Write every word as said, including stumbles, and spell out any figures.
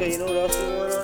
Okay, you know what else is going on?